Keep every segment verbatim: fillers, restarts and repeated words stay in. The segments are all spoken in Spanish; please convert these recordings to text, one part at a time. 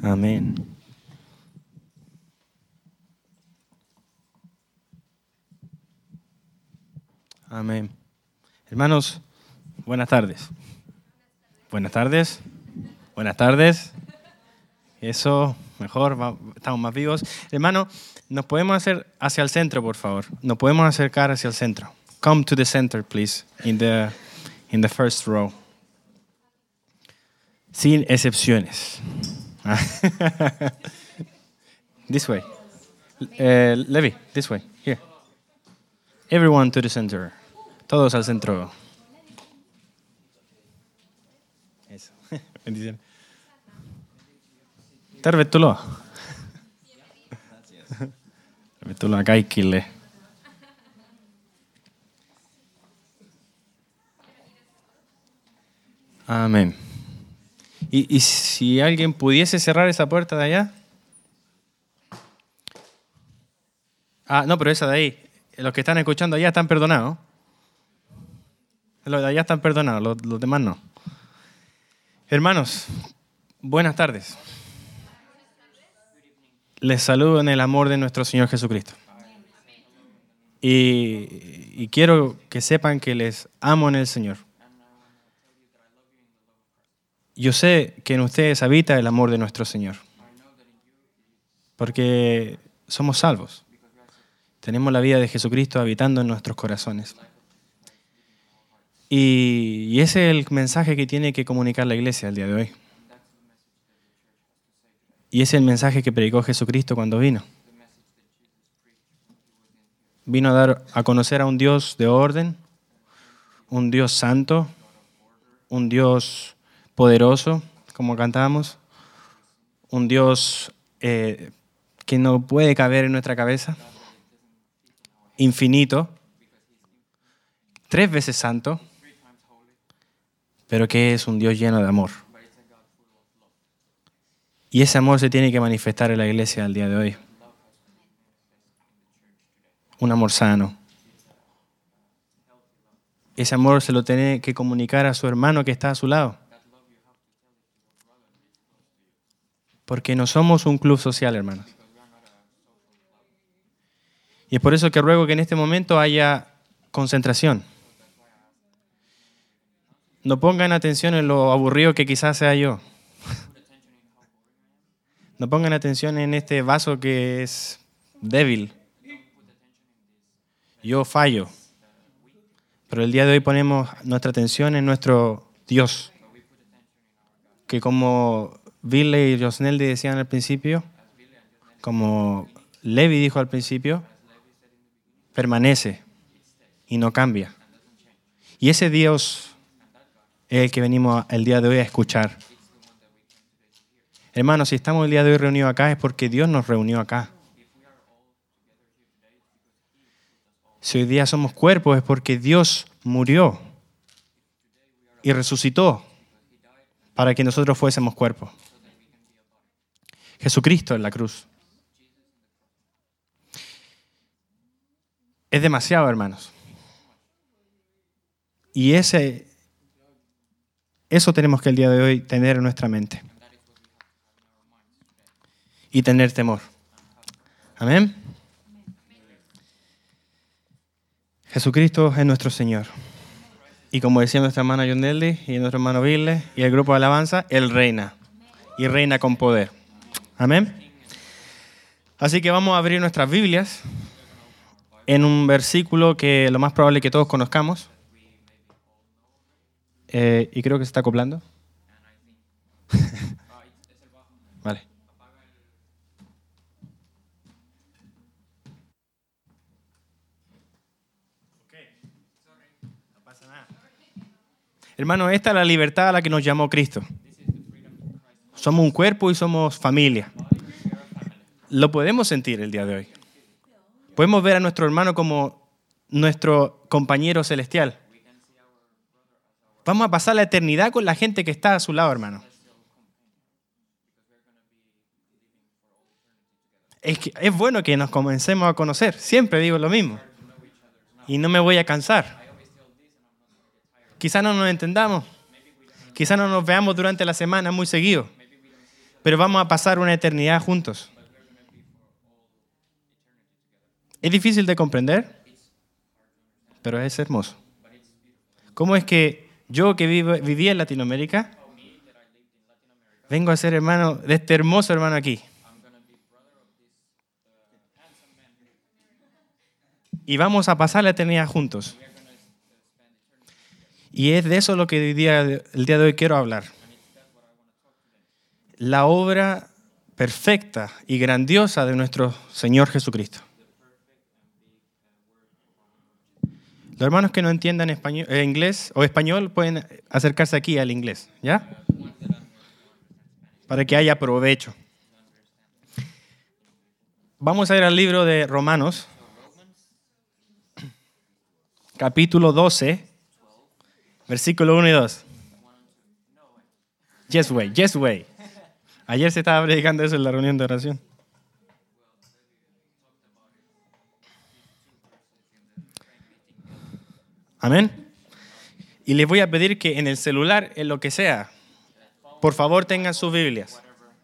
Amén. Amén. Hermanos, buenas tardes. Buenas tardes. Buenas tardes. Eso, mejor, va, estamos más vivos. Hermano, nos podemos hacer hacia el centro, por favor. Nos podemos acercar hacia el centro. Come to the center, please, in the, in the first row. Sin excepciones. This way. Uh, Levi, this way. Here. Everyone to the center. Todos al centro. Eso. Bendiciones. Tervetuloa. Tervetuloa kaikille. Amén. Y, y si alguien pudiese cerrar esa puerta de allá. Ah, no, pero esa de ahí. Los que están escuchando allá están perdonados. Los de allá están perdonados, los, los demás no. Hermanos, buenas tardes. Les saludo en el amor de nuestro Señor Jesucristo. Y, y quiero que sepan que les amo en el Señor. Yo sé que en ustedes habita el amor de nuestro Señor. Porque somos salvos. Tenemos la vida de Jesucristo habitando en nuestros corazones. Y, y ese es el mensaje que tiene que comunicar la iglesia el día de hoy. Y ese es el mensaje que predicó Jesucristo cuando vino. Vino a dar a conocer a un Dios de orden, un Dios santo, un Dios poderoso, como cantábamos, un Dios eh, que no puede caber en nuestra cabeza, infinito, tres veces santo, pero que es un Dios lleno de amor. Y ese amor se tiene que manifestar en la iglesia al día de hoy. Un amor sano. Ese amor se lo tiene que comunicar a su hermano que está a su lado. Porque no somos un club social, hermanos. Y es por eso que ruego que en este momento haya concentración. No pongan atención en lo aburrido que quizás sea yo. No pongan atención en este vaso que es débil. Yo fallo. Pero el día de hoy ponemos nuestra atención en nuestro Dios. Que como Billy y Josneldi decían al principio, como Levi dijo al principio, permanece y no cambia. Y ese Dios es el que venimos el día de hoy a escuchar. Hermanos, si estamos el día de hoy reunidos acá es porque Dios nos reunió acá. Si hoy día somos cuerpos es porque Dios murió y resucitó para que nosotros fuésemos cuerpos. Jesucristo en la cruz. Es demasiado, hermanos. Y ese, eso tenemos que el día de hoy tener en nuestra mente. Y tener temor. Amén. Jesucristo es nuestro Señor. Y como decía nuestra hermana Yondelli y nuestro hermano Ville y el grupo de alabanza, Él reina. Y reina con poder. Amén. Así que vamos a abrir nuestras Biblias en un versículo que lo más probable es que todos conozcamos. Eh, y creo que se está acoplando. Vale. Hermano, esta es la libertad a la que nos llamó Cristo. Somos un cuerpo y somos familia. Lo podemos sentir el día de hoy. Podemos ver a nuestro hermano como nuestro compañero celestial. Vamos a pasar la eternidad con la gente que está a su lado, hermano. Es, que es bueno que nos comencemos a conocer. Siempre digo lo mismo. Y no me voy a cansar. Quizás no nos entendamos. Quizás no nos veamos durante la semana muy seguido. pero vamos a pasar una eternidad juntos. Es difícil de comprender, pero es hermoso. ¿Cómo es que yo que vivo, viví en Latinoamérica, vengo a ser hermano de este hermoso hermano aquí? Y vamos a pasar la eternidad juntos. Y es de eso lo que hoy día, el día de hoy quiero hablar. La obra perfecta y grandiosa de nuestro Señor Jesucristo. Los hermanos que no entiendan español, eh, inglés o español pueden acercarse aquí al inglés, ¿ya? Para que haya provecho. Vamos a ir al libro de Romanos, capítulo doce, versículo uno y dos. Yes way, yes way. Ayer se estaba predicando eso en la reunión de oración. Amén. Y les voy a pedir que en el celular, en lo que sea, por favor tengan sus Biblias.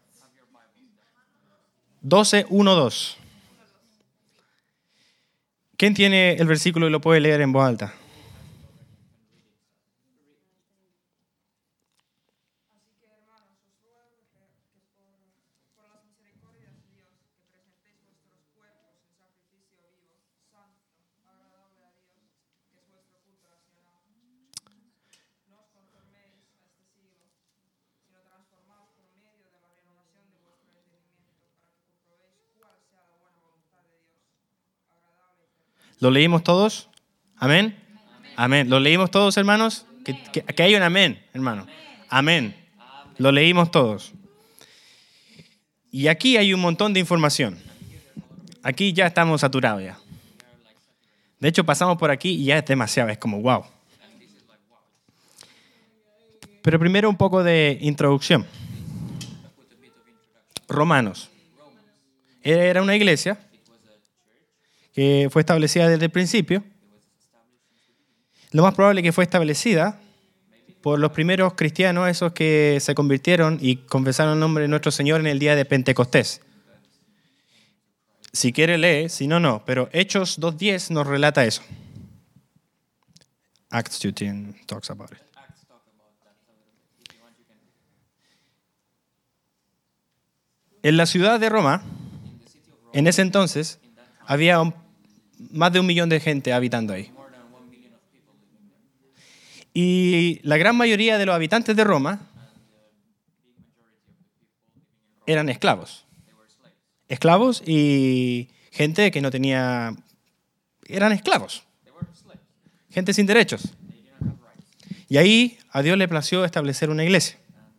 doce, uno, dos. ¿Quién tiene el versículo y lo puede leer en voz alta? ¿Lo leímos todos? ¿Amén? Amén. Amén. ¿Lo leímos todos, hermanos? Que, que, que hay un amén, hermano. Amén. Lo leímos todos. Y aquí hay un montón de información. Aquí ya estamos saturados ya. De hecho, pasamos por aquí y ya es demasiado. Es como, wow. Pero primero un poco de introducción. Romanos. Era una iglesia que fue establecida desde el principio. Lo más probable es que fue establecida por los primeros cristianos, esos que se convirtieron y confesaron el nombre de nuestro Señor en el día de Pentecostés. Si quiere lee, si no, no. Pero Hechos dos diez nos relata eso. Acts two ten talks about it. En la ciudad de Roma, en ese entonces, había un, más de un millón de gente habitando ahí. Y la gran mayoría de los habitantes de Roma eran esclavos. Esclavos y gente que no tenía... Eran esclavos. Gente sin derechos. Y ahí a Dios le plació establecer una iglesia.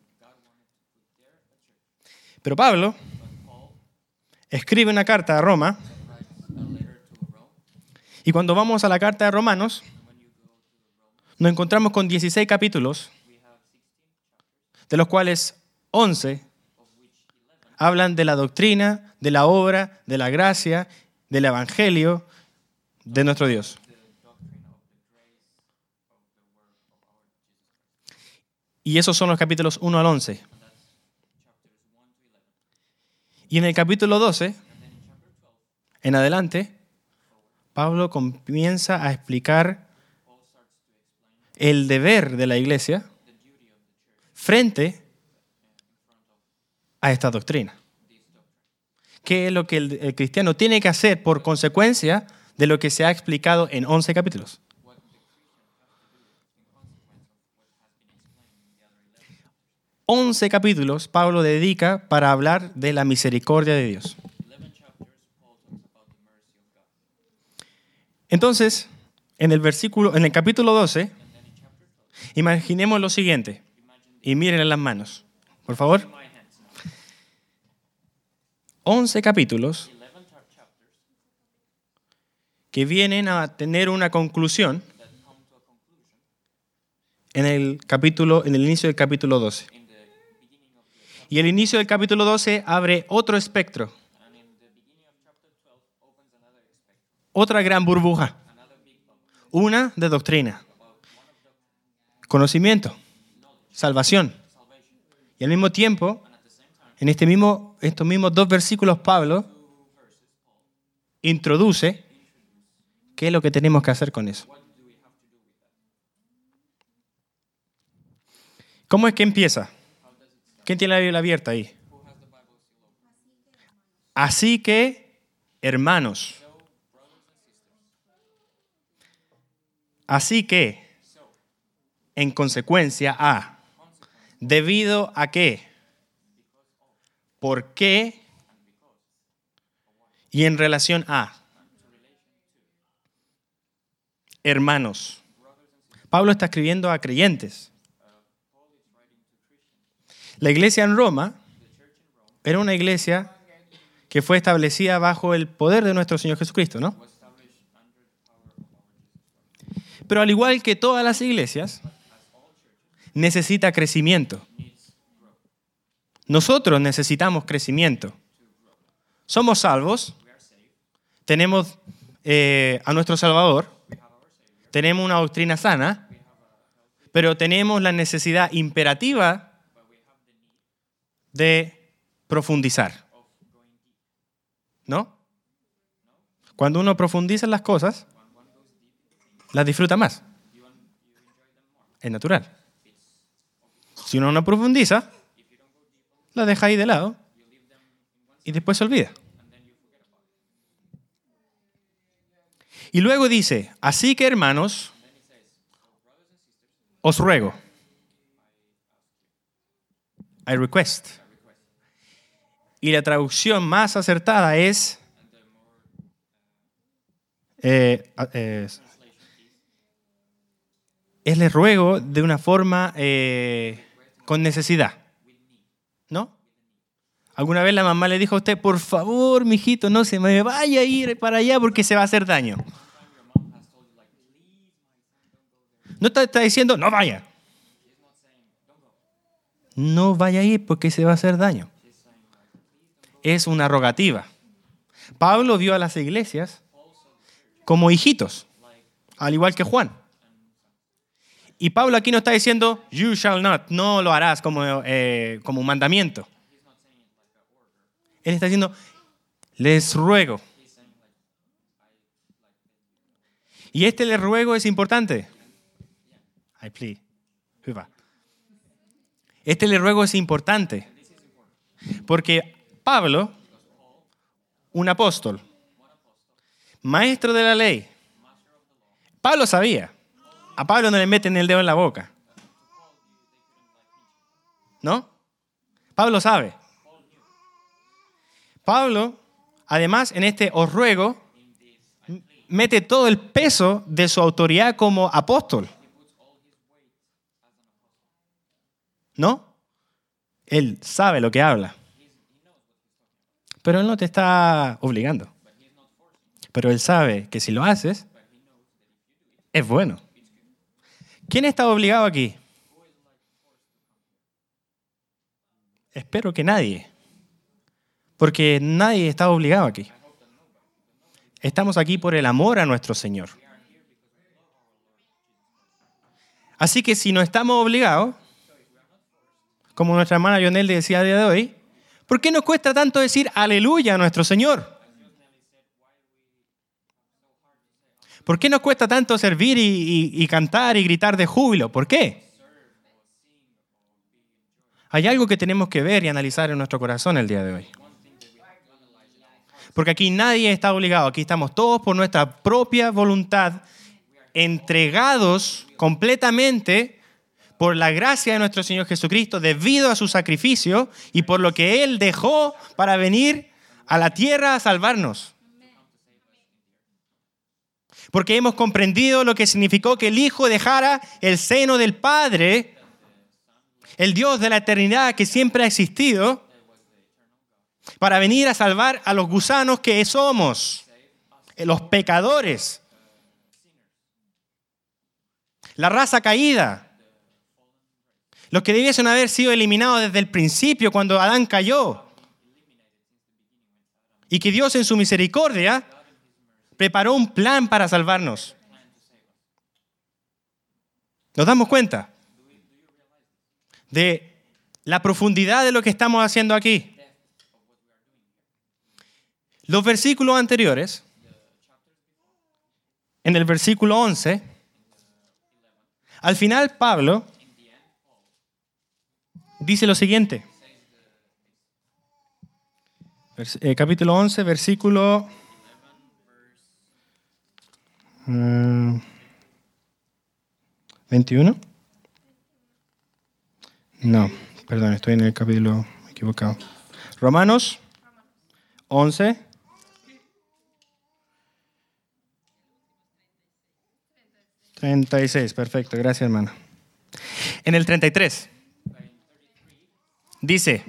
Pero Pablo escribe una carta a Roma. Y cuando vamos a la carta de Romanos, nos encontramos con dieciséis capítulos, de los cuales once hablan de la doctrina, de la obra, de la gracia, del evangelio de nuestro Dios. Y esos son los capítulos uno al once. Y en el capítulo doce, en adelante, Pablo comienza a explicar el deber de la iglesia frente a esta doctrina. ¿Qué es lo que el, el cristiano tiene que hacer por consecuencia de lo que se ha explicado en once capítulos? once capítulos Pablo dedica para hablar de la misericordia de Dios. Entonces, en el versículo, en el capítulo doce, imaginemos lo siguiente. Y miren en las manos, por favor. once capítulos que vienen a tener una conclusión en el capítulo, en el inicio del capítulo doce. Y el inicio del capítulo doce abre otro espectro. Otra gran burbuja. Una de doctrina. Conocimiento. Salvación. Y al mismo tiempo, En este mismo, estos mismos dos versículos, Pablo introduce qué es lo que tenemos que hacer con eso. ¿Cómo es que empieza? ¿Quién tiene la Biblia abierta ahí? Así que, hermanos. Así que, en consecuencia a, ¿debido a qué? ¿Por qué? Y en relación a, hermanos. Pablo está escribiendo a creyentes. La iglesia en Roma era una iglesia que fue establecida bajo el poder de nuestro Señor Jesucristo, ¿no? Pero al igual que todas las iglesias, necesita crecimiento. Nosotros necesitamos crecimiento. Somos salvos, tenemos eh, a nuestro Salvador, tenemos una doctrina sana, pero tenemos la necesidad imperativa de profundizar. ¿No? Cuando uno profundiza en las cosas, las disfruta más. Es natural. Si uno no profundiza, las deja ahí de lado y después se olvida. Y luego dice, así que hermanos, os ruego. I request. Y la traducción más acertada es, eh, eh, es les ruego de una forma eh, con necesidad, ¿no? ¿Alguna vez la mamá le dijo a usted, por favor, mijito, no se me vaya a ir para allá porque se va a hacer daño? No está, está diciendo, no vaya. No vaya a ir porque se va a hacer daño. Es una rogativa. Pablo vio a las iglesias como hijitos, al igual que Juan. Y Pablo aquí no está diciendo, you shall not, no lo harás como, eh, como un mandamiento. Él está diciendo, les ruego. Y este les ruego es importante. I plead. Hyvä. Este les ruego es importante. Porque Pablo, un apóstol, maestro de la ley, Pablo sabía. A Pablo no le meten el dedo en la boca. ¿No? Pablo sabe. Pablo, además, en este os ruego, mete todo el peso de su autoridad como apóstol. ¿No? Él sabe lo que habla. Pero él no te está obligando. Pero él sabe que si lo haces, es bueno. ¿Quién está obligado aquí? Espero que nadie. Porque nadie está obligado aquí. Estamos aquí por el amor a nuestro Señor. Así que si no estamos obligados, como nuestra hermana Yonel decía a día de hoy, ¿por qué nos cuesta tanto decir aleluya a nuestro Señor? ¿Por qué nos cuesta tanto servir y, y, y cantar y gritar de júbilo? ¿Por qué? Hay algo que tenemos que ver y analizar en nuestro corazón el día de hoy. Porque aquí nadie está obligado, aquí estamos todos por nuestra propia voluntad, entregados completamente por la gracia de nuestro Señor Jesucristo, debido a su sacrificio y por lo que Él dejó para venir a la tierra a salvarnos. Porque hemos comprendido lo que significó que el Hijo dejara el seno del Padre, el Dios de la eternidad que siempre ha existido, para venir a salvar a los gusanos que somos, los pecadores, la raza caída, los que debiesen haber sido eliminados desde el principio cuando Adán cayó, y que Dios en su misericordia preparó un plan para salvarnos. ¿Nos damos cuenta de la profundidad de lo que estamos haciendo aquí. Los versículos anteriores, en el versículo once, al final Pablo dice lo siguiente. Vers- eh, capítulo once, versículo mm, veintiuno. No, perdón, estoy en el capítulo equivocado. Romanos once. treinta y seis, perfecto, gracias hermano. En el treinta y tres dice: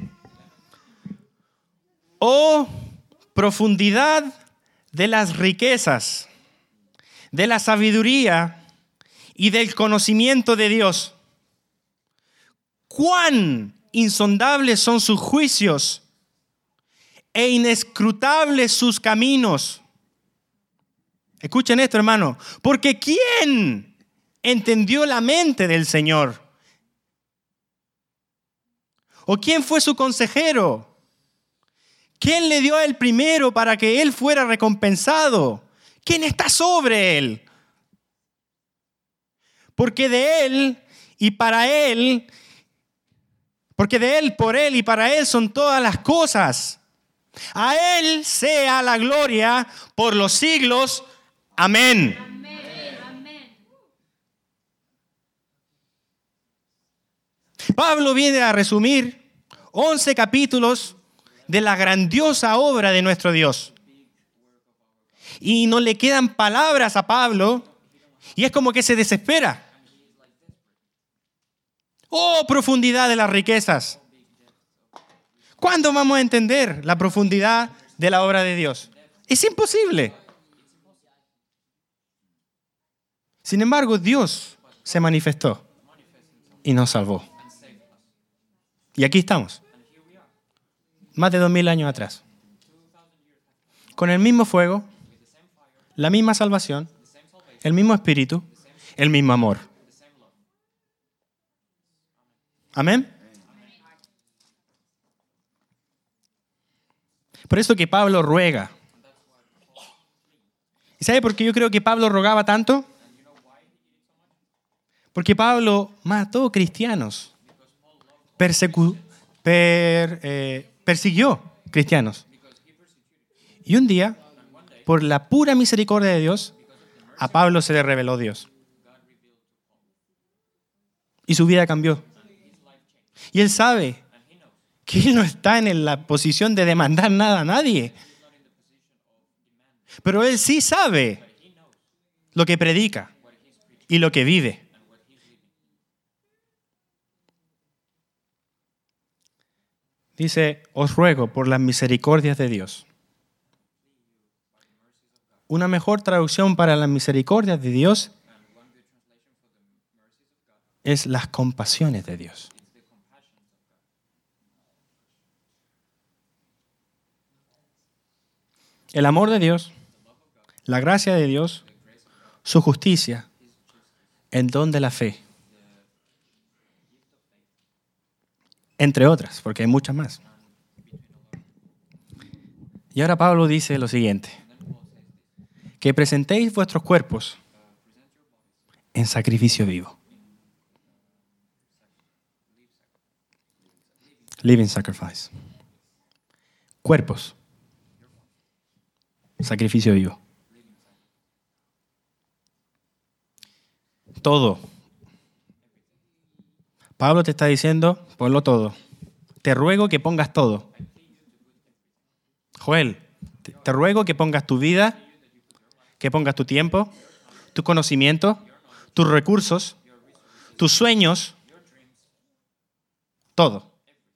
oh profundidad de las riquezas, de la sabiduría y del conocimiento de Dios. Cuán insondables son sus juicios e inescrutables sus caminos. Escuchen esto, hermano. Porque ¿quién entendió la mente del Señor? ¿O quién fue su consejero? ¿Quién le dio a él primero para que él fuera recompensado? ¿Quién está sobre él? Porque de él y para él, porque de él, por él y para él son todas las cosas. A él sea la gloria por los siglos. Amén. Amén. Pablo viene a resumir once capítulos de la grandiosa obra de nuestro Dios. Y no le quedan palabras a Pablo y es como que se desespera. Oh, profundidad de las riquezas. ¿Cuándo vamos a entender la profundidad de la obra de Dios? Es imposible. Sin embargo, Dios se manifestó y nos salvó. Y aquí estamos, más de dos mil años atrás, con el mismo fuego, la misma salvación, el mismo espíritu, el mismo amor. Amén. Por eso que Pablo ruega. ¿Y sabe por qué yo creo que Pablo rogaba tanto? Porque Pablo mató cristianos, persecu- per, eh, persiguió cristianos. Y un día, por la pura misericordia de Dios, a Pablo se le reveló Dios. Y su vida cambió. Y él sabe que él no está en la posición de demandar nada a nadie. Pero él sí sabe lo que predica y lo que vive. Dice, os ruego por las misericordias de Dios. Una mejor traducción para las misericordias de Dios es las compasiones de Dios. El amor de Dios, la gracia de Dios, su justicia, el don de la fe. Entre otras, porque hay muchas más. Y ahora Pablo dice lo siguiente: que presentéis vuestros cuerpos en sacrificio vivo. Living sacrifice. Cuerpos. Sacrificio vivo. Todo. Pablo te está diciendo, ponlo todo. Te ruego que pongas todo. Joel, te, te ruego que pongas tu vida, que pongas tu tiempo, tu conocimiento, tus recursos, tus sueños, todo.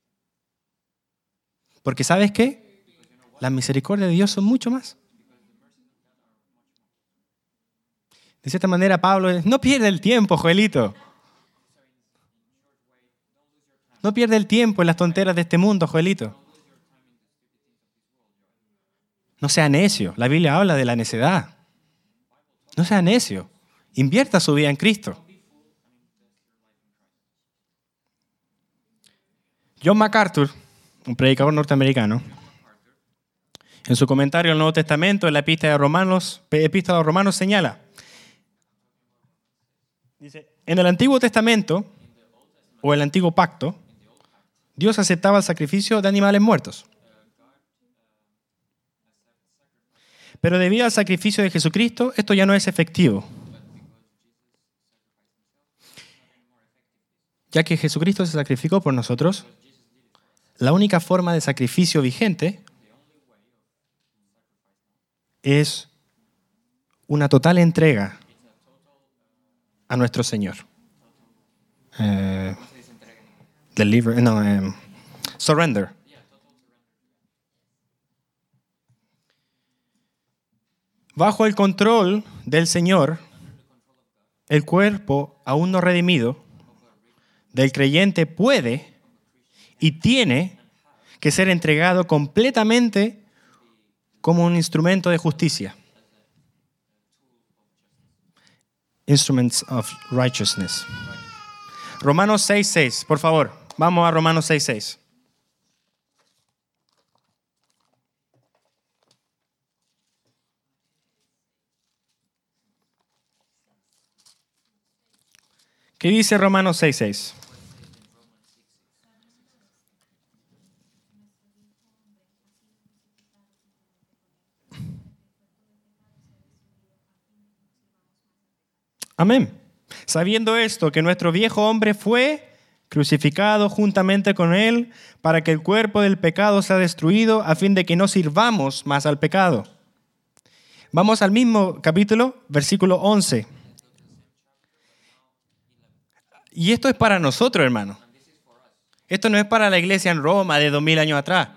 Porque ¿sabes qué? Las misericordias de Dios son mucho más. De cierta manera, Pablo es, no pierda el tiempo, Joelito. No pierda el tiempo en las tonteras de este mundo, Joelito. No sea necio. La Biblia habla de la necedad. No sea necio. Invierta su vida en Cristo. John MacArthur, un predicador norteamericano, en su comentario al Nuevo Testamento, en la Epístola de Romanos, Epístola de Romanos señala, dice, en el Antiguo Testamento, o el Antiguo Pacto, Dios aceptaba el sacrificio de animales muertos. Pero debido al sacrificio de Jesucristo, esto ya no es efectivo. Ya que Jesucristo se sacrificó por nosotros, la única forma de sacrificio vigente es una total entrega a nuestro Señor. Eh, deliver, no, eh, surrender. Bajo el control del Señor, el cuerpo aún no redimido del creyente puede y tiene que ser entregado completamente como un instrumento de justicia. Instruments of righteousness. Romanos seis seis, por favor. Vamos a Romanos seis seis. ¿Qué dice Romanos seis seis? Amén. Sabiendo esto, que nuestro viejo hombre fue crucificado juntamente con él para que el cuerpo del pecado sea destruido a fin de que no sirvamos más al pecado. Vamos al mismo capítulo, versículo once. Y esto es para nosotros, hermano. Esto no es para la iglesia en Roma de dos mil años atrás.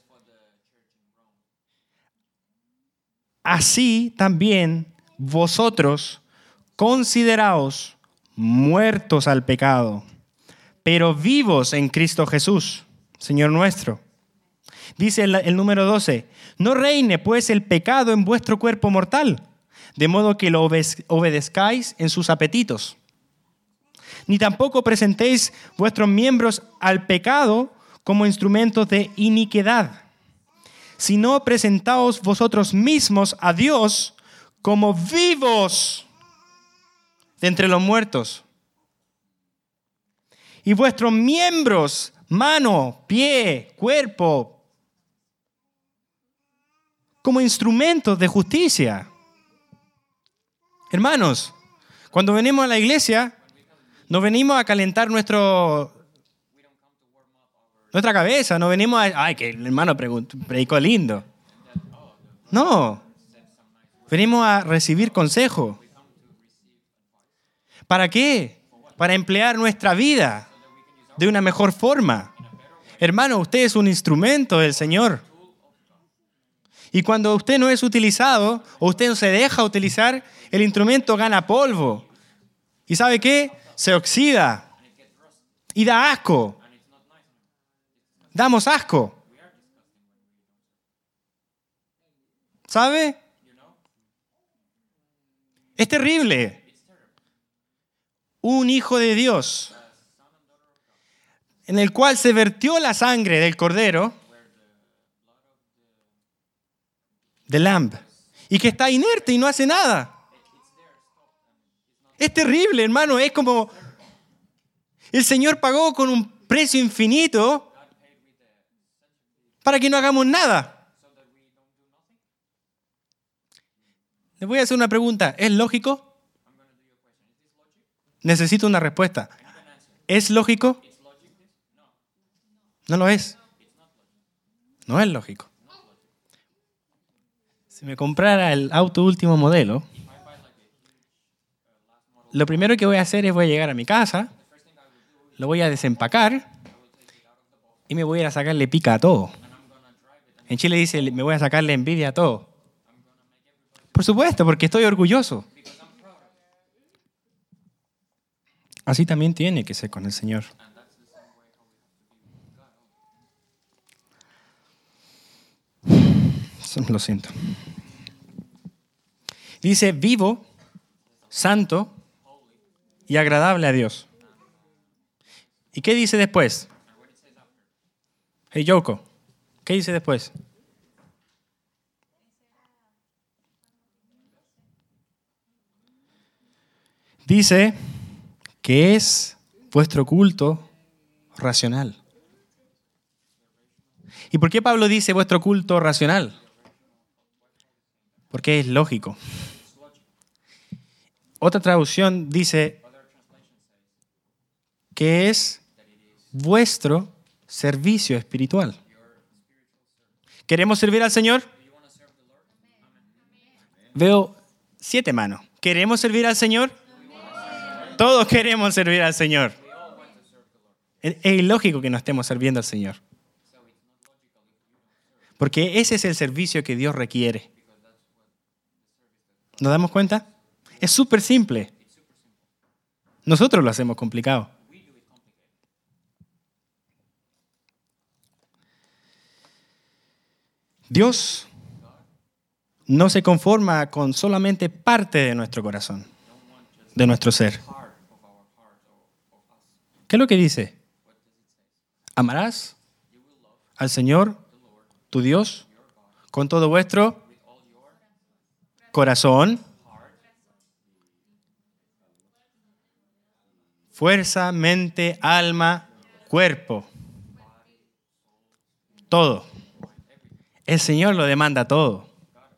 Así también vosotros consideraos muertos al pecado, pero vivos en Cristo Jesús, Señor nuestro. Dice el, el número doce, no reine pues el pecado en vuestro cuerpo mortal, de modo que lo obede- obedezcáis en sus apetitos. Ni tampoco presentéis vuestros miembros al pecado como instrumentos de iniquidad, sino presentaos vosotros mismos a Dios como vivos de entre los muertos. Y vuestros miembros, mano, pie, cuerpo, como instrumentos de justicia. Hermanos, cuando venimos a la iglesia, no venimos a calentar nuestro, nuestra cabeza, no venimos a, ay, que el hermano predicó lindo. No, venimos a recibir consejo. ¿Para qué? Para emplear nuestra vida de una mejor forma. Hermano, usted es un instrumento del Señor. Y cuando usted no es utilizado, o usted no se deja utilizar, el instrumento gana polvo. ¿Y sabe qué? Se oxida. Y da asco. Damos asco. ¿Sabe? Es terrible. Un hijo de Dios en el cual se vertió la sangre del cordero, del lamb, y que está inerte y no hace nada. Es terrible, hermano. Es como el Señor pagó con un precio infinito para que no hagamos nada. Les voy a hacer una pregunta. ¿Es lógico? Necesito una respuesta. ¿Es lógico? No lo es. No es lógico. Si me comprara el auto último modelo, lo primero que voy a hacer es voy a llegar a mi casa, lo voy a desempacar y me voy a ir a sacarle pica a todo. En Chile dice, me voy a sacarle envidia a todo. Por supuesto, porque estoy orgulloso. Así también tiene que ser con el Señor. Lo siento. Dice vivo, santo y agradable a Dios. ¿Y qué dice después? Hey, Yoko, ¿qué dice después? Dice que es vuestro culto racional. ¿Y por qué Pablo dice vuestro culto racional? Porque es lógico. Otra traducción dice que es vuestro servicio espiritual. ¿Queremos servir al Señor? Veo siete manos. ¿Queremos servir al Señor? Todos queremos servir al Señor. Es ilógico que no estemos sirviendo al Señor. Porque ese es el servicio que Dios requiere. ¿Nos damos cuenta? Es súper simple. Nosotros lo hacemos complicado. Dios no se conforma con solamente parte de nuestro corazón, de nuestro ser. ¿Qué es lo que dice? Amarás al Señor, tu Dios, con todo vuestro corazón, fuerza, mente, alma, cuerpo. Todo. El Señor lo demanda todo.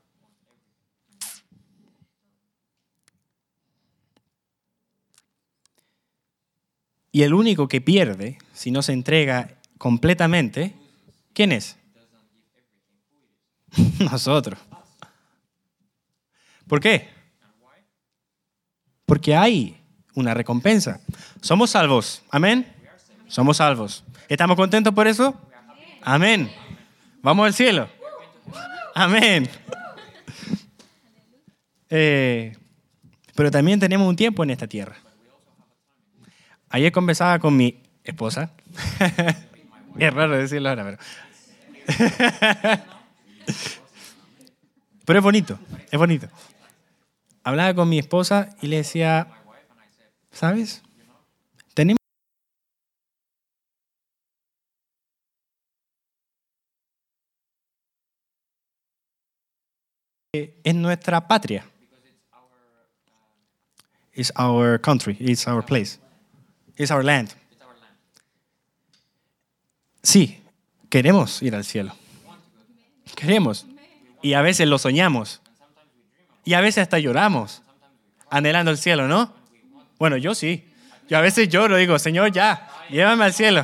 Y el único que pierde, si no se entrega completamente, ¿quién es? Nosotros. ¿Por qué? Porque hay una recompensa. Somos salvos. ¿Amén? Somos salvos. ¿Estamos contentos por eso? Amén. Vamos al cielo. Amén. Eh, pero también tenemos un tiempo en esta tierra. Ayer conversaba con mi esposa. Es raro decirlo ahora, pero... pero es bonito, es bonito. Hablaba con mi esposa y le decía, ¿sabes? Tenemos es nuestra patria. It's our country, it's our place. It's our land. Sí, queremos ir al cielo. Queremos. Y a veces lo soñamos. Y a veces hasta lloramos, anhelando el cielo, ¿no? Bueno, yo sí. Yo a veces lloro, digo, Señor, ya, llévame al cielo.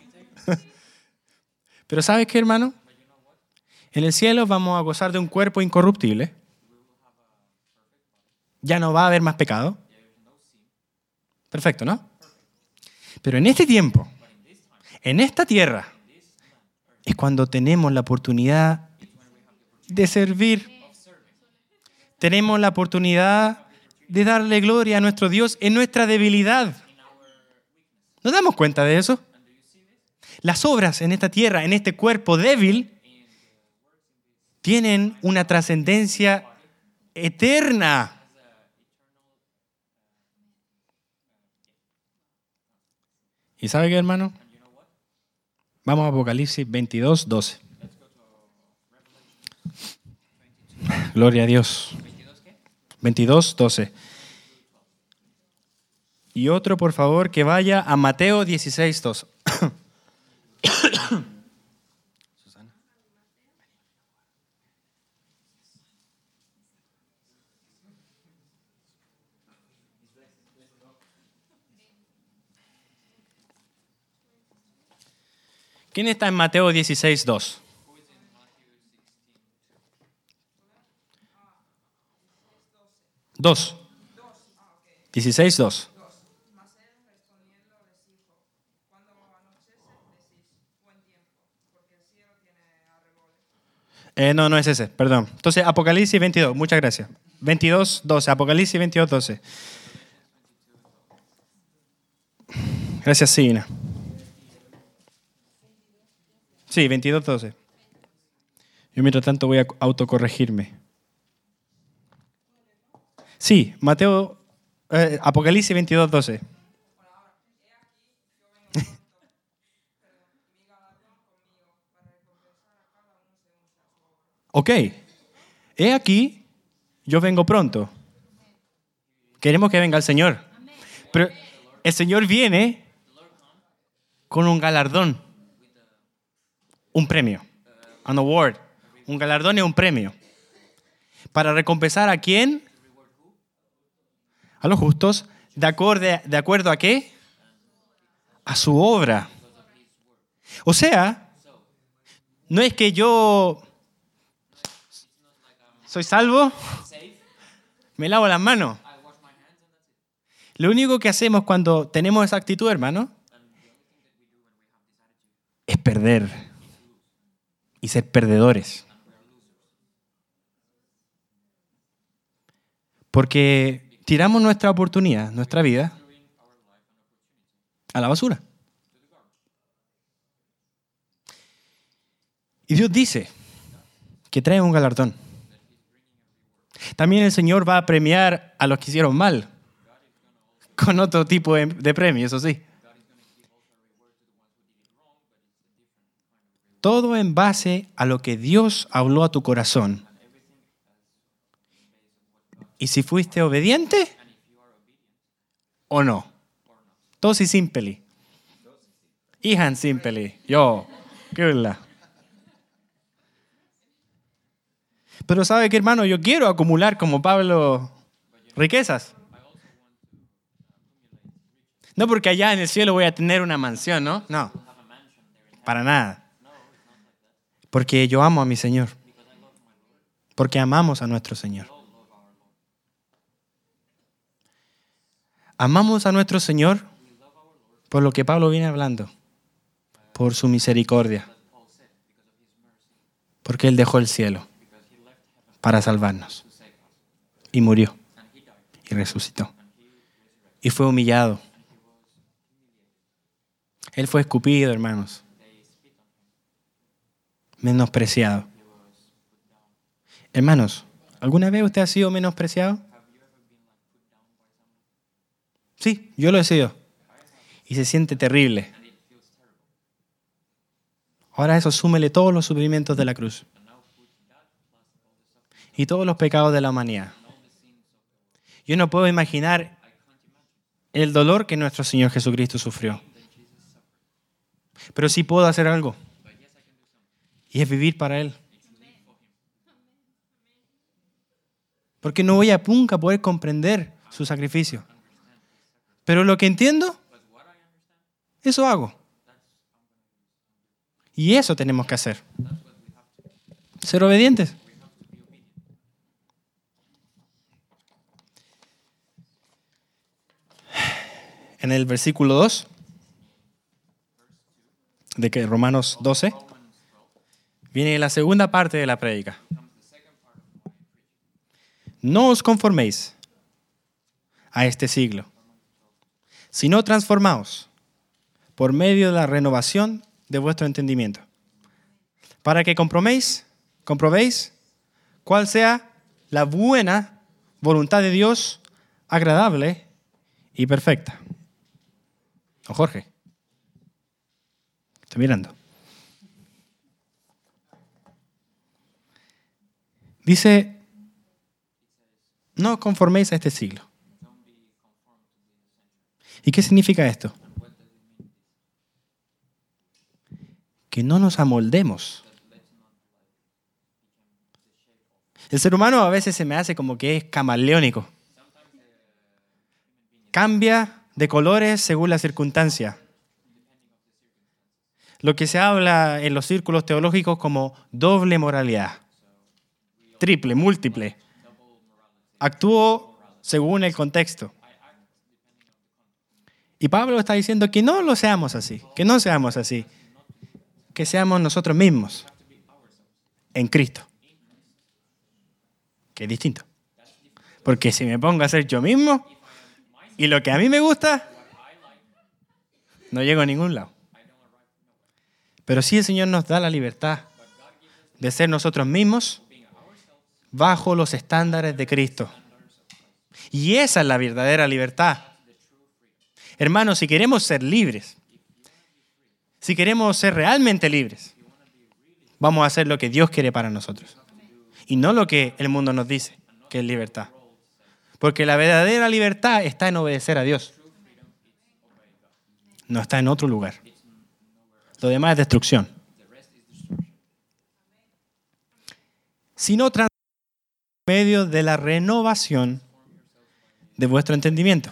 Pero ¿sabes qué, hermano? En el cielo vamos a gozar de un cuerpo incorruptible. Ya no va a haber más pecado. Perfecto, ¿no? Pero en este tiempo, en esta tierra, es cuando tenemos la oportunidad de servir. Tenemos la oportunidad de darle gloria a nuestro Dios en nuestra debilidad. ¿Nos damos cuenta de eso? Las obras en esta tierra, en este cuerpo débil, tienen una trascendencia eterna. ¿Y sabe qué, hermano? Vamos a Apocalipsis veintidós, doce. Gloria a Dios. veintidós, doce. Y otro, por favor, que vaya a Mateo dieciséis, dos. Susana. ¿Quién está en Mateo dieciséis, dos? dos. dieciséis, dos. Eh, no, no es ese, perdón. Entonces, Apocalipsis veintidós, muchas gracias. veintidós, doce, Apocalipsis veintidós, doce. Gracias, Sina. Sí, veintidós, doce. Yo mientras tanto voy a autocorregirme. Sí, Mateo, eh, Apocalipsis veintidós, doce. ok, he aquí, yo vengo pronto. Queremos que venga el Señor. Pero el Señor viene con un galardón, un premio, an award. Un galardón es un premio. ¿Para recompensar a quién? A los justos. ¿De acuerdo, de acuerdo a qué? A su obra. O sea, no es que yo soy salvo, me lavo las manos. Lo único que hacemos cuando tenemos esa actitud, hermano, es perder y ser perdedores. Porque tiramos nuestra oportunidad, nuestra vida, a la basura. Y Dios dice que trae un galardón. También el Señor va a premiar a los que hicieron mal, con otro tipo de, de premio, eso sí. Todo en base a lo que Dios habló a tu corazón. ¿Y si fuiste obediente o no? Tosi simpeli. Ihan simpeli. Yo. Kyllä. Pero ¿sabe qué, hermano? Yo quiero acumular como Pablo riquezas. No porque allá en el cielo voy a tener una mansión, ¿no? No. Para nada. Porque yo amo a mi Señor. Porque amamos a nuestro Señor. Amamos a nuestro Señor por lo que Pablo viene hablando, por su misericordia, porque Él dejó el cielo para salvarnos y murió y resucitó y fue humillado. Él fue escupido, hermanos, menospreciado. Hermanos, ¿alguna vez usted ha sido menospreciado? Sí, yo lo he sido. Y se siente terrible. Ahora a eso súmele todos los sufrimientos de la cruz. Y todos los pecados de la humanidad. Yo no puedo imaginar el dolor que nuestro Señor Jesucristo sufrió. Pero sí puedo hacer algo. Y es vivir para Él. Porque no voy a nunca poder comprender su sacrificio. Pero lo que entiendo, eso hago. Y eso tenemos que hacer. Ser obedientes. En el versículo dos de que Romanos doce viene la segunda parte de la prédica. No os conforméis a este siglo, sino transformaos por medio de la renovación de vuestro entendimiento, para que comprobéis, comprobéis cuál sea la buena voluntad de Dios, agradable y perfecta. ¿O Jorge? Estoy mirando. Dice, no os conforméis a este siglo. ¿Y qué significa esto? Que no nos amoldemos. El ser humano a veces se me hace como que es camaleónico. Cambia de colores según la circunstancia. Lo que se habla en los círculos teológicos como doble moralidad. Triple, múltiple. Actúo según el contexto. Y Pablo está diciendo que no lo seamos así, que no seamos así, que seamos nosotros mismos en Cristo. Que es distinto. Porque si me pongo a ser yo mismo y lo que a mí me gusta, no llego a ningún lado. Pero sí el Señor nos da la libertad de ser nosotros mismos bajo los estándares de Cristo. Y esa es la verdadera libertad. Hermanos, si queremos ser libres, si queremos ser realmente libres, vamos a hacer lo que Dios quiere para nosotros. y no lo que el mundo nos dice, que es libertad. Porque la verdadera libertad está en obedecer a Dios. No está en otro lugar. Lo demás es destrucción. Sino por medio de la renovación de vuestro entendimiento.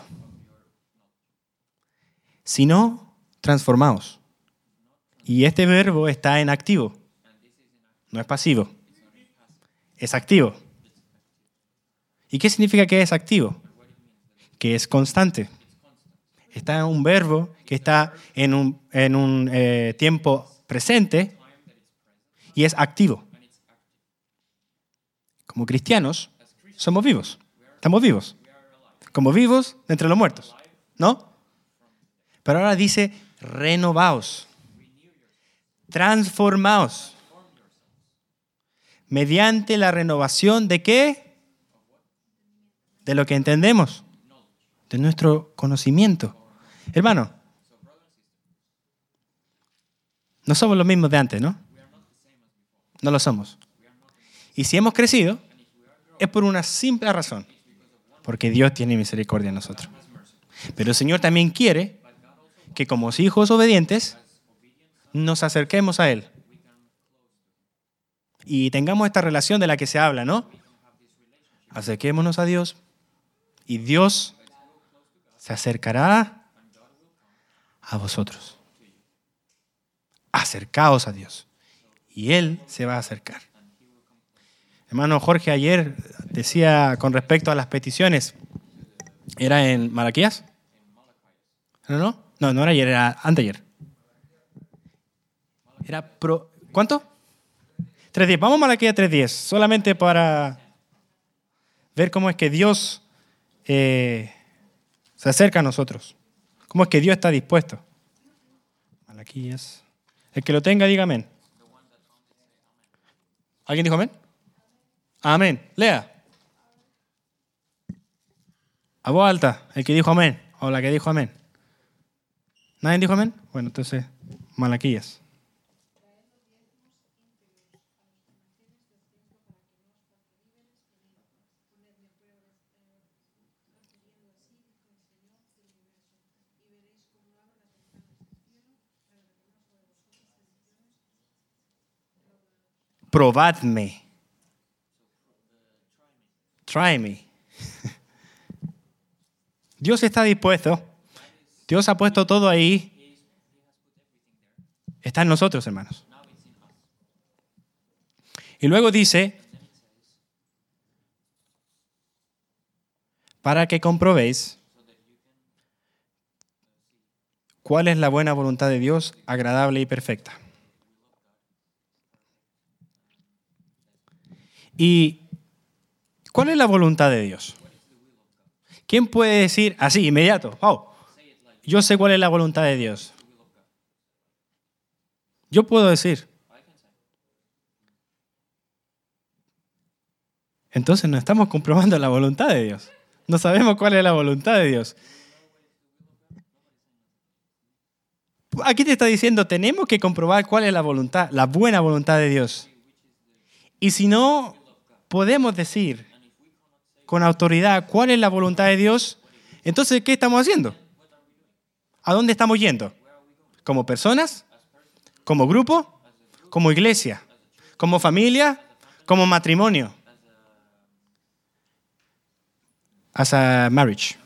Sino transformaos. Y este verbo está en activo. No es pasivo. Es activo. ¿Y qué significa que es activo? Que es constante. Está en un verbo que está en un, en un eh, tiempo presente y es activo. Como cristianos, somos vivos. Estamos vivos. Como vivos entre los muertos. ¿No? Pero ahora dice, renovaos. Transformaos. Mediante la renovación de ¿qué? De lo que entendemos, de nuestro conocimiento. Hermano, no somos los mismos de antes, ¿no? No lo somos. Y si hemos crecido, es por una simple razón, porque Dios tiene misericordia de nosotros. Pero el Señor también quiere que como hijos obedientes nos acerquemos a Él y tengamos esta relación de la que se habla, ¿no? Acerquémonos a Dios. Y Dios se acercará a vosotros. Acercaos a Dios. Y Él se va a acercar. Hermano Jorge ayer decía con respecto a las peticiones, ¿era en Malaquías? ¿No, no? No, no era ayer, era anteayer. Era pro... ¿Cuánto? tres diez. Vamos a Malaquías tres diez, solamente para ver cómo es que Dios eh, se acerca a nosotros. Cómo es que Dios está dispuesto. Malaquías. El que lo tenga, diga amén. ¿Alguien dijo amén? Amén. Lea. A voz alta, el que dijo amén o la que dijo amén. ¿Nadie dijo amén? Bueno, entonces, Malaquías. Probadme. Try me. Dios está dispuesto. Dios ha puesto todo ahí. Está en nosotros, hermanos. Y luego dice, para que comprobéis cuál es la buena voluntad de Dios, agradable y perfecta. ¿Y cuál es la voluntad de Dios? ¿Quién puede decir así, inmediato? Oh, yo sé cuál es la voluntad de Dios. Yo puedo decir. Entonces no estamos comprobando la voluntad de Dios. No sabemos cuál es la voluntad de Dios. Aquí te está diciendo, tenemos que comprobar cuál es la voluntad, la buena voluntad de Dios. Y si no podemos decir con autoridad cuál es la voluntad de Dios, entonces, ¿qué estamos haciendo? ¿A dónde estamos yendo? ¿Como personas? ¿Como grupo? ¿Como iglesia? ¿Como familia? ¿Como matrimonio? As a marriage.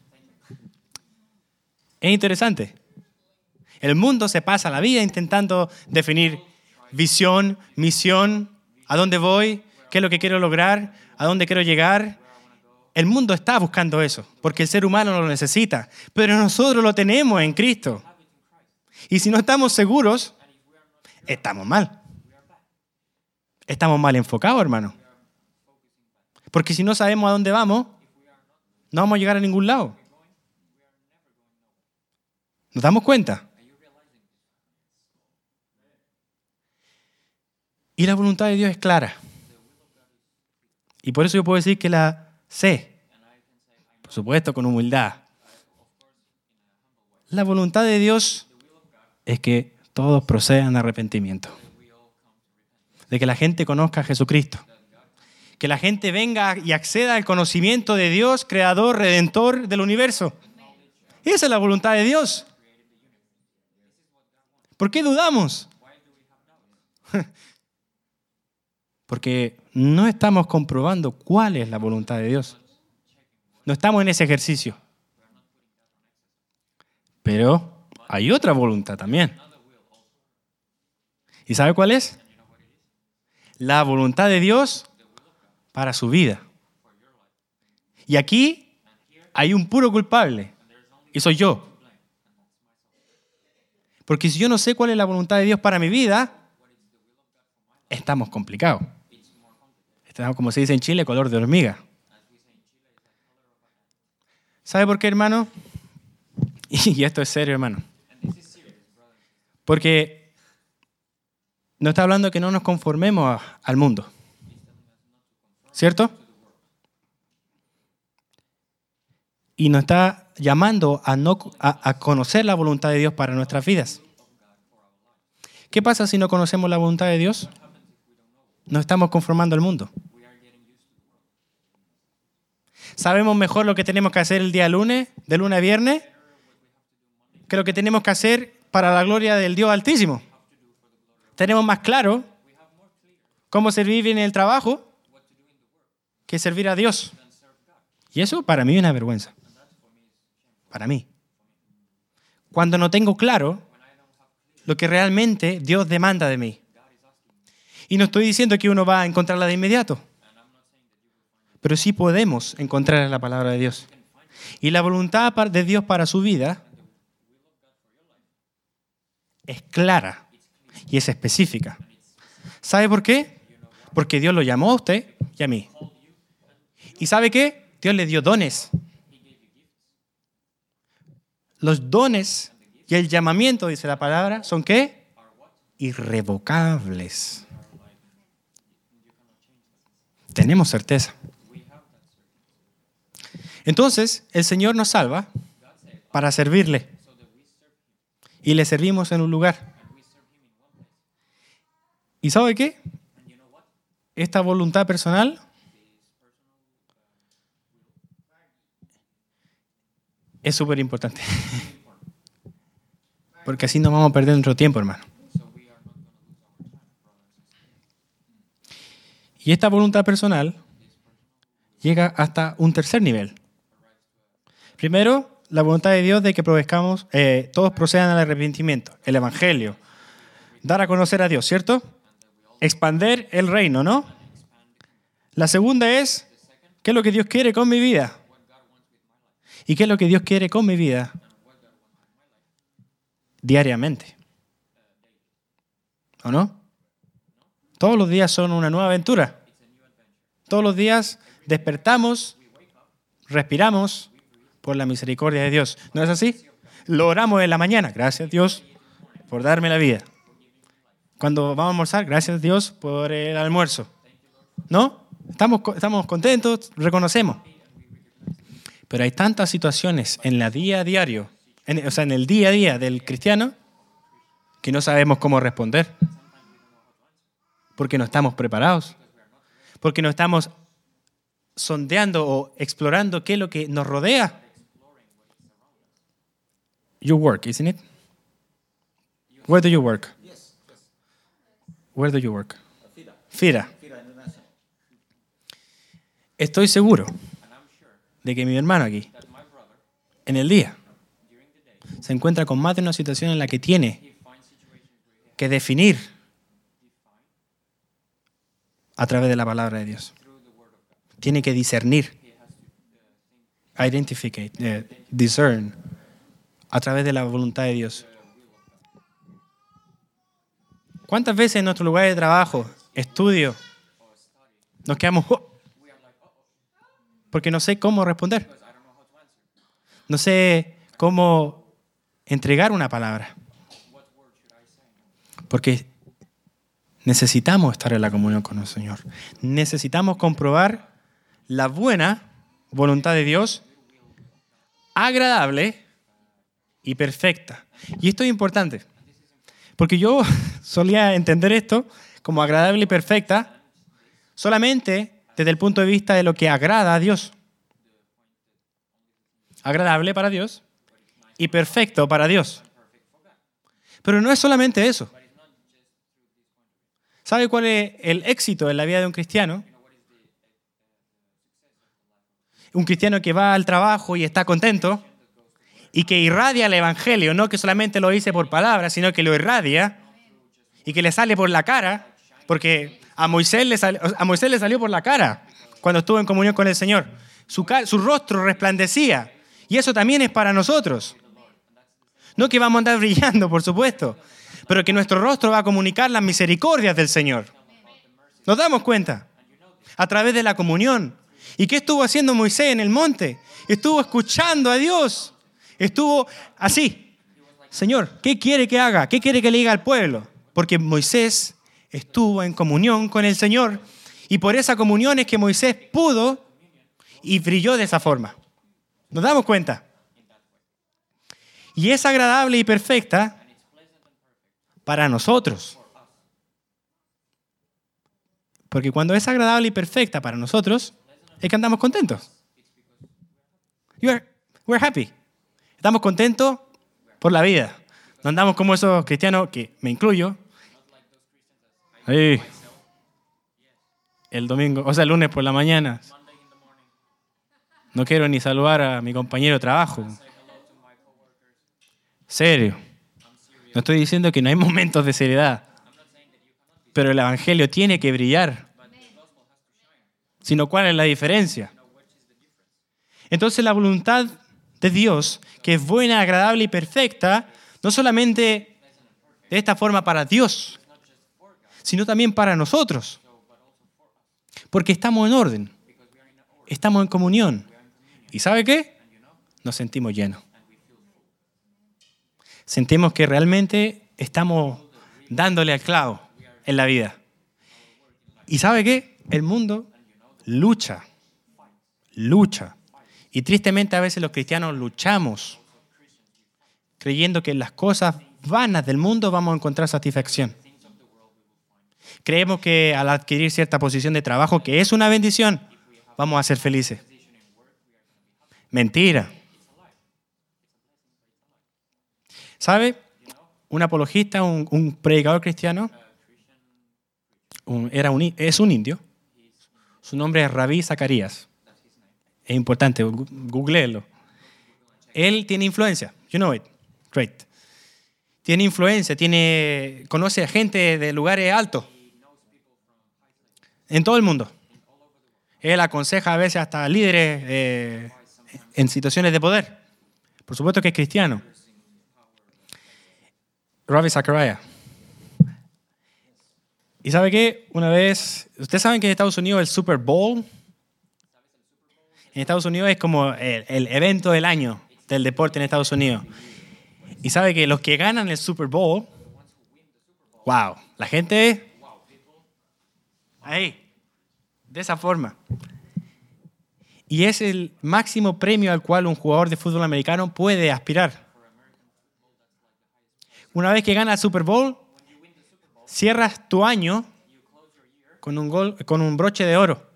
Es interesante. El mundo se pasa la vida intentando definir visión, misión, a dónde voy, qué es lo que quiero lograr, a dónde quiero llegar. El mundo está buscando eso, porque el ser humano lo necesita, pero nosotros lo tenemos en Cristo. Y si no estamos seguros, estamos mal. Estamos mal enfocados, hermano. Porque si no sabemos a dónde vamos, no vamos a llegar a ningún lado. ¿Nos damos cuenta? Y la voluntad de Dios es clara. Y por eso yo puedo decir que la sé. Por supuesto, con humildad. La voluntad de Dios es que todos procedan a arrepentimiento. De que la gente conozca a Jesucristo. Que la gente venga y acceda al conocimiento de Dios, creador, redentor del universo. Esa es la voluntad de Dios. ¿Por qué dudamos? Porque no estamos comprobando cuál es la voluntad de Dios. No estamos en ese ejercicio. Pero hay otra voluntad también. ¿Y sabe cuál es? La voluntad de Dios para su vida. Y aquí hay un puro culpable. Y soy yo. Porque si yo no sé cuál es la voluntad de Dios para mi vida, estamos complicados. Estamos, como se dice en Chile, color de hormiga. ¿Sabe por qué, hermano? Y esto es serio, hermano. Porque no está hablando que no nos conformemos a, al mundo. ¿Cierto? Y nos está llamando a, no, a, a conocer la voluntad de Dios para nuestras vidas. ¿Qué pasa si no conocemos la voluntad de Dios? Nos estamos conformando al mundo. ¿Sabemos mejor lo que tenemos que hacer el día lunes, de lunes a viernes, que lo que tenemos que hacer para la gloria del Dios Altísimo? Tenemos más claro cómo servir en el trabajo que servir a Dios. Y eso para mí es una vergüenza. Para mí. Cuando no tengo claro lo que realmente Dios demanda de mí. Y no estoy diciendo que uno va a encontrarla de inmediato. Pero sí podemos encontrar en la palabra de Dios. Y la voluntad de Dios para su vida es clara y es específica. ¿Sabe por qué? Porque Dios lo llamó a usted y a mí. ¿Y sabe qué? Dios le dio dones. Los dones y el llamamiento, dice la palabra, ¿son qué? Irrevocables. Tenemos certeza. Entonces, el Señor nos salva para servirle. Y le servimos en un lugar. ¿Y sabe qué? Esta voluntad personal es súper importante. Porque así no vamos a perder nuestro tiempo, hermano. Y esta voluntad personal llega hasta un tercer nivel. Primero, la voluntad de Dios de que produzcamos, eh, todos procedan al arrepentimiento, el evangelio, dar a conocer a Dios, ¿cierto? Expander el reino, ¿no? La segunda es, ¿qué es lo que Dios quiere con mi vida? ¿Y qué es lo que Dios quiere con mi vida? Diariamente. ¿O no? Todos los días son una nueva aventura. Todos los días despertamos, respiramos por la misericordia de Dios. ¿No es así? Lo oramos en la mañana. Gracias, Dios, por darme la vida. Cuando vamos a almorzar, gracias, Dios, por el almuerzo. ¿No? Estamos, estamos contentos, reconocemos. Pero hay tantas situaciones en la día a diario, en, o sea, en el día a día del cristiano, que no sabemos cómo responder. Porque no estamos preparados. Porque no estamos sondeando o explorando qué es lo que nos rodea. You work, isn't it? Where do you work? Where do you work? Fira. Estoy seguro de que mi hermano aquí, en el día, se encuentra con más de una situación en la que tiene que definir a través de la palabra de Dios. Tiene que discernir, identificate, eh, discern, a través de la voluntad de Dios. ¿Cuántas veces en nuestro lugar de trabajo, estudio, nos quedamos oh, porque no sé cómo responder? No sé cómo entregar una palabra. Porque necesitamos estar en la comunión con el Señor. Necesitamos comprobar la buena voluntad de Dios, agradable y perfecta. Y esto es importante, porque yo solía entender esto como agradable y perfecta solamente desde el punto de vista de lo que agrada a Dios. Agradable para Dios y perfecto para Dios. Pero no es solamente eso. ¿Sabe cuál es el éxito en la vida de un cristiano? Un cristiano que va al trabajo y está contento y que irradia el evangelio, no que solamente lo dice por palabras, sino que lo irradia y que le sale por la cara, porque a Moisés le, sal, a Moisés le salió por la cara cuando estuvo en comunión con el Señor. Su, su rostro resplandecía y eso también es para nosotros. No que vamos a andar brillando, por supuesto, pero que nuestro rostro va a comunicar las misericordias del Señor. ¿Nos damos cuenta? A través de la comunión. ¿Y qué estuvo haciendo Moisés en el monte? Estuvo escuchando a Dios. Estuvo así. Señor, ¿qué quiere que haga? ¿Qué quiere que le diga al pueblo? Porque Moisés estuvo en comunión con el Señor. Y por esa comunión es que Moisés pudo y brilló de esa forma. ¿Nos damos cuenta? Y es agradable y perfecta para nosotros. Porque cuando es agradable y perfecta para nosotros, es que andamos contentos. You are, we're happy. Estamos contentos por la vida. No andamos como esos cristianos, que me incluyo. Hey, el domingo, o sea, el lunes por la mañana. No quiero ni saludar a mi compañero de trabajo. Serio. No estoy diciendo que no hay momentos de seriedad. Pero el evangelio tiene que brillar. Sino, ¿cuál es la diferencia? Entonces, la voluntad de Dios, que es buena, agradable y perfecta, no solamente de esta forma para Dios, sino también para nosotros. Porque estamos en orden. Estamos en comunión. ¿Y sabe qué? Nos sentimos llenos. Sentimos que realmente estamos dándole al clavo en la vida. ¿Y sabe qué? El mundo lucha, lucha. Y tristemente a veces los cristianos luchamos creyendo que en las cosas vanas del mundo vamos a encontrar satisfacción. Creemos que al adquirir cierta posición de trabajo, que es una bendición, vamos a ser felices. Mentira. ¿Sabe? Un apologista, un, un predicador cristiano, un, era un, es un indio. Su nombre es Ravi Zacharias. Es importante, googleelo. Él tiene influencia. You know it. Great. Tiene influencia, tiene, conoce a gente de lugares altos. En todo el mundo. Él aconseja a veces hasta líderes eh, en situaciones de poder. Por supuesto que es cristiano. Ravi Zacharias. ¿Y sabe qué? Una vez, ustedes saben que en Estados Unidos el Super Bowl, en Estados Unidos es como el, el evento del año del deporte en Estados Unidos. Y sabe que los que ganan el Super Bowl, wow, la gente ahí, de esa forma. Y es el máximo premio al cual un jugador de fútbol americano puede aspirar. Una vez que gana el Super Bowl, cierras tu año con un, gol, con un broche de oro.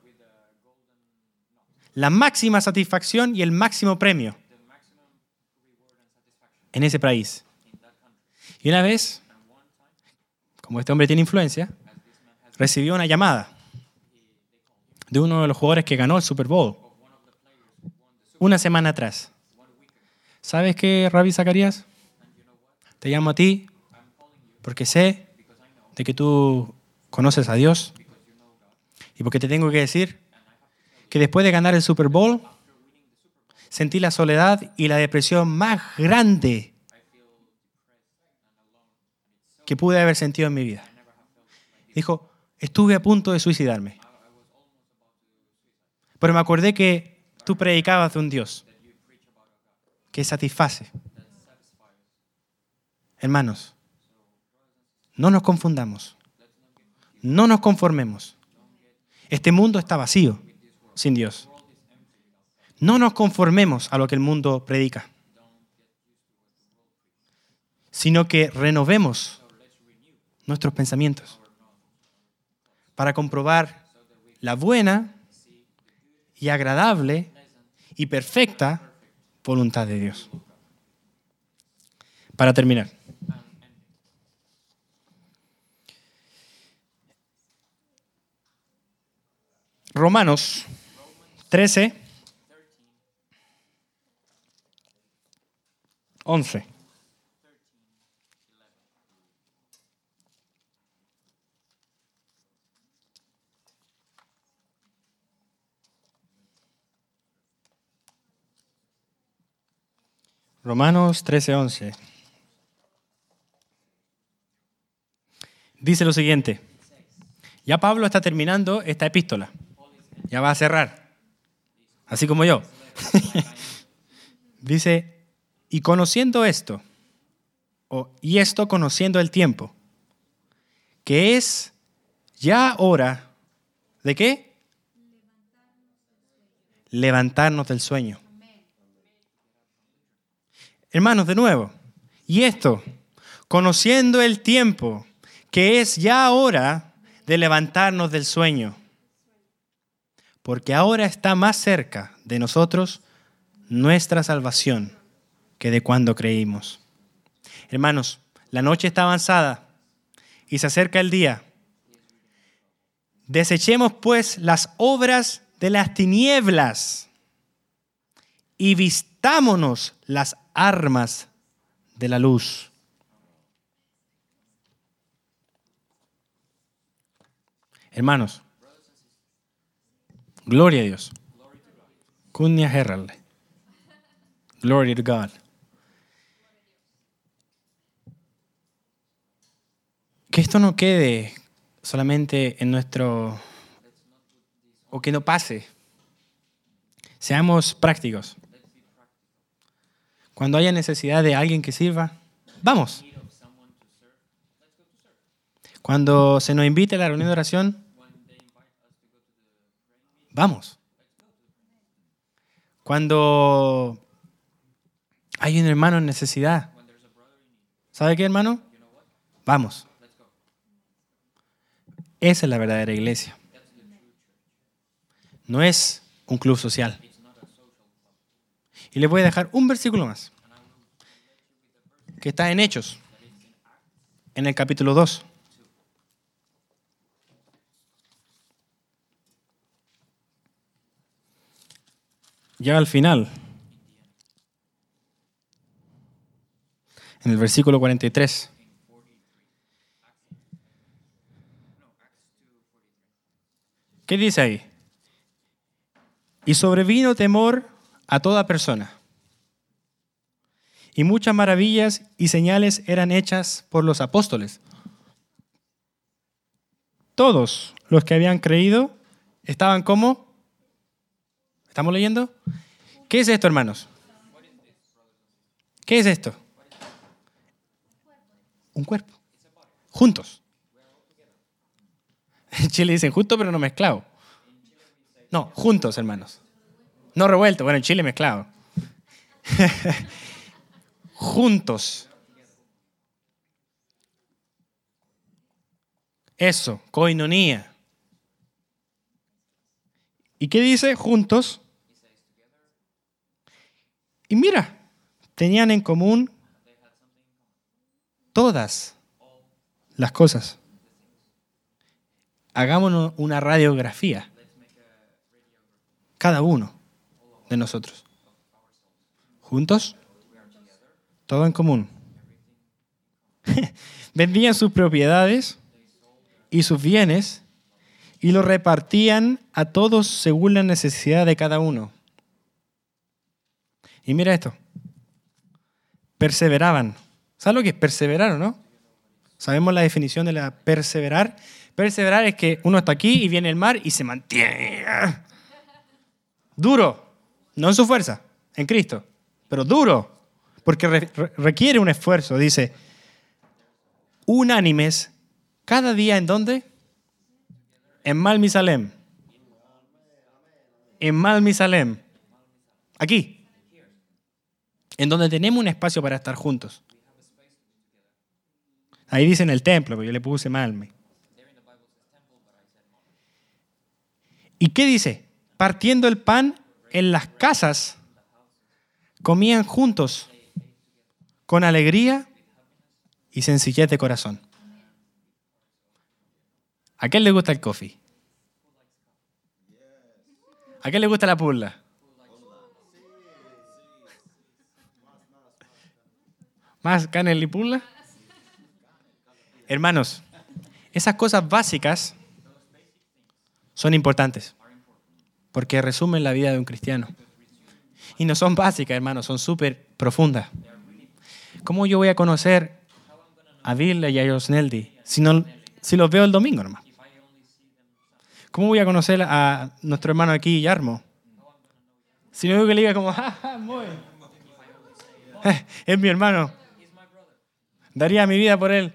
La máxima satisfacción y el máximo premio en ese país. Y una vez, como este hombre tiene influencia, recibió una llamada de uno de los jugadores que ganó el Super Bowl una semana atrás. ¿Sabes qué, Ravi Zacharias? Te llamo a ti porque sé de que tú conoces a Dios y porque te tengo que decir que después de ganar el Super Bowl sentí la soledad y la depresión más grande que pude haber sentido en mi vida. Dijo, estuve a punto de suicidarme. Pero me acordé que tú predicabas de un Dios que satisface. Hermanos, no nos confundamos. No nos conformemos. Este mundo está vacío sin Dios. No nos conformemos a lo que el mundo predica, sino que renovemos nuestros pensamientos para comprobar la buena, y agradable y perfecta voluntad de Dios. Para terminar. Romanos trece, once. Romanos trece, once. Dice lo siguiente. Ya Pablo está terminando esta epístola. Ya va a cerrar. Así como yo. Dice, y conociendo esto, o, y esto conociendo el tiempo, que es ya hora, ¿de qué? Levantarnos del sueño. Hermanos, de nuevo, y esto, conociendo el tiempo, que es ya hora de levantarnos del sueño, porque ahora está más cerca de nosotros nuestra salvación que de cuando creímos. Hermanos, la noche está avanzada y se acerca el día. Desechemos pues las obras de las tinieblas y vistámonos las armas de la luz. Hermanos, gloria a Dios. Kunnia herralle. Glory to God. Que esto no quede solamente en nuestro, o que no pase. Seamos prácticos. Cuando haya necesidad de alguien que sirva, vamos. Cuando se nos invite a la reunión de oración, vamos. Cuando hay un hermano en necesidad, ¿sabe qué, hermano? Vamos. Esa es la verdadera iglesia. No es un club social. Y les voy a dejar un versículo más, que está en Hechos, en el capítulo dos. Ya al final, en el versículo cuarenta y tres. ¿Qué dice ahí? Y sobrevino temor a toda persona. Y muchas maravillas y señales eran hechas por los apóstoles. Todos los que habían creído estaban como... ¿Estamos leyendo? ¿Qué es esto, hermanos? ¿Qué es esto? Un cuerpo. Juntos. En Chile dicen juntos, pero no mezclado. No, juntos, hermanos. No revuelto. Bueno, en Chile mezclado. Juntos. Eso, koinonía. ¿Y qué dice? Juntos. Y mira, tenían en común todas las cosas. Hagámonos una radiografía. Cada uno de nosotros. Juntos. Todo en común. Vendían sus propiedades y sus bienes y los repartían a todos según la necesidad de cada uno. Y mira esto. Perseveraban. ¿Sabes lo que es perseverar o no? ¿Sabemos la definición de la perseverar? Perseverar es que uno está aquí y viene el mar y se mantiene. Duro. No en su fuerza, en Cristo. Pero duro. Porque re- requiere un esfuerzo. Dice, unánimes, cada día ¿en dónde? En Malmisalem. En Malmisalem. Aquí. En donde tenemos un espacio para estar juntos. Ahí dice en el templo, pero yo le puse Malmi. ¿Y qué dice? partiendo el pan en las casas, comían juntos, con alegría y sencillez de corazón. ¿A quién le gusta el coffee? ¿A quién le gusta la pulga? ¿Más canela y pulga? Hermanos, esas cosas básicas son importantes porque resumen la vida de un cristiano. Y no son básicas, hermanos, son súper profundas. ¿Cómo yo voy a conocer a Bill y a Yosneldi si, no, si los veo el domingo nomás? ¿Cómo voy a conocer a nuestro hermano aquí, Yarmo? Si no veo que le diga como, ¡ja, ja, muy! Eh, es mi hermano. Daría mi vida por él.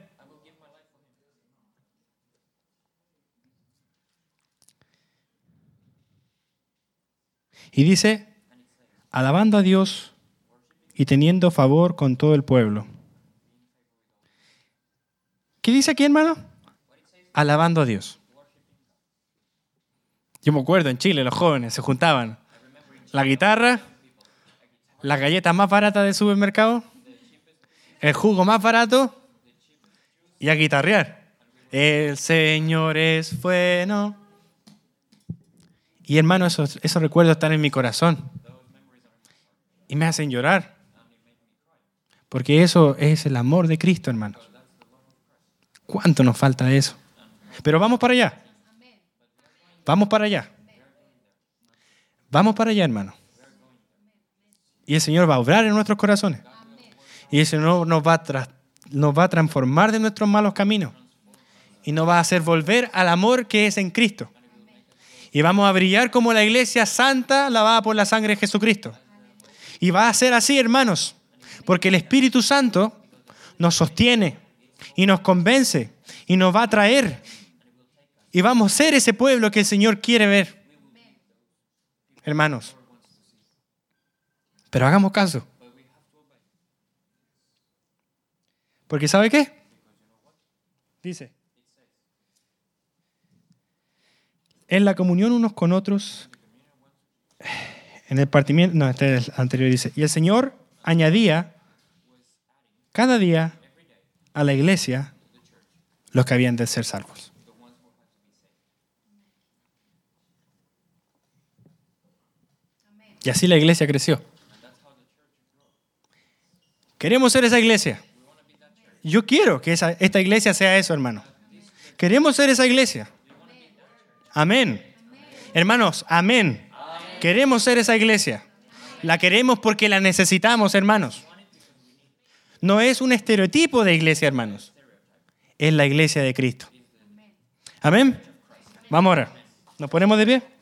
Y dice, alabando a Dios y teniendo favor con todo el pueblo. ¿Qué dice aquí, hermano? Alabando a Dios. Yo me acuerdo, en Chile los jóvenes se juntaban. La guitarra, las galletas más baratas del supermercado, el jugo más barato y a guitarrear. El Señor es bueno. Y hermano, esos, esos recuerdos están en mi corazón. Y me hacen llorar. Porque eso es el amor de Cristo, hermanos. ¿Cuánto nos falta de eso? Pero vamos para allá. Vamos para allá. Vamos para allá, hermano. Y el Señor va a obrar en nuestros corazones. Y el Señor nos va a, tra- nos va a transformar de nuestros malos caminos. Y nos va a hacer volver al amor que es en Cristo. Y vamos a brillar como la iglesia santa lavada por la sangre de Jesucristo. Y va a ser así, hermanos. Porque el Espíritu Santo nos sostiene y nos convence y nos va a traer. Y vamos a ser ese pueblo que el Señor quiere ver. Hermanos. Pero hagamos caso. Porque ¿sabe qué? Dice. En la comunión unos con otros, en el partimiento, no, este es el anterior, dice, y el Señor añadía cada día a la iglesia los que habían de ser salvos. Y así la iglesia creció. Queremos ser esa iglesia. Yo quiero que esa, esta iglesia sea eso, hermano. Queremos ser esa iglesia. Amén. Hermanos, amén. Queremos ser esa iglesia. La queremos porque la necesitamos, hermanos. No es un estereotipo de iglesia, hermanos. Es la iglesia de Cristo. Amén. Vamos ahora. ¿Nos ponemos de pie?